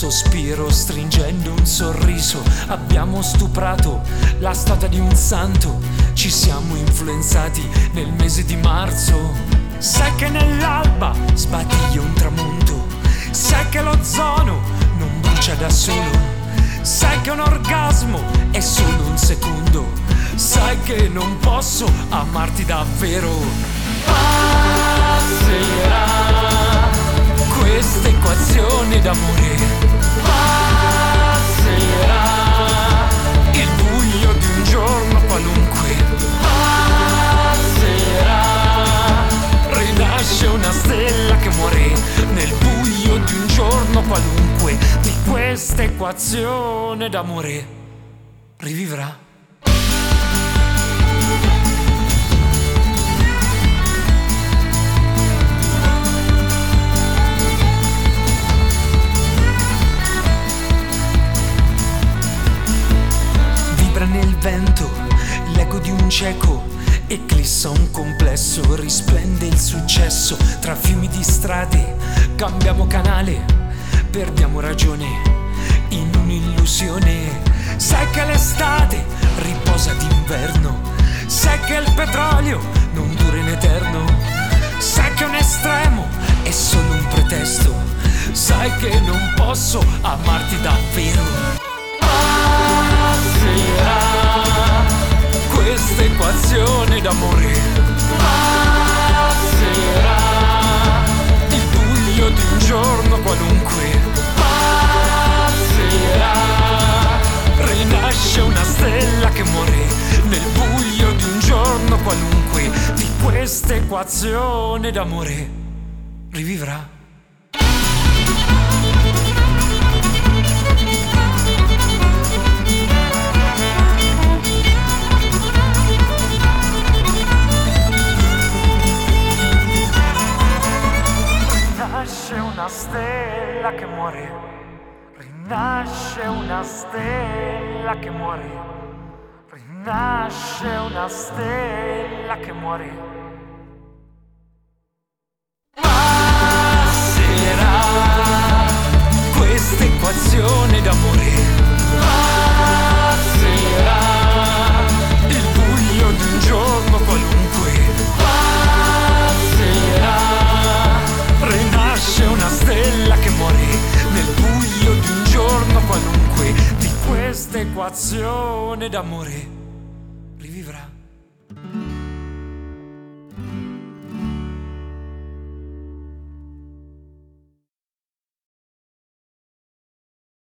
sospiro stringendo un sorriso. Abbiamo stuprato la statua di un santo, ci siamo influenzati nel mese di marzo. Sai che nell'alba sbadiglia un tramonto, sai che l'ozono non brucia da solo, sai che un orgasmo è solo un secondo, sai che non posso amarti davvero. Passerà questa equazione d'amore, passerà il buio di un giorno qualunque, passerà, rinasce una stella che muore nel buio di un giorno qualunque, di questa equazione d'amore rivivrà. Nel vento l'eco di un cieco, eclissa un complesso, risplende il successo. Tra fiumi di strade cambiamo canale, perdiamo ragione in un'illusione. Sai che l'estate riposa d'inverno, sai che il petrolio non dura in eterno, sai che un estremo è solo un pretesto, sai che non posso amarti davvero. Passerà questa equazione d'amore, passerà il buio di un giorno qualunque, passerà, rinasce una stella che muore nel buio di un giorno qualunque, di questa equazione d'amore rivivrà. Rinasce una stella che muore, rinasce una stella che muore, rinasce una stella che muore. Passerà questa equazione d'amore, passerà il buio di un giorno qualunque, passerà, rinasce una stella che muore nel buio di un giorno qualunque, di questa equazione d'amore rivivrà.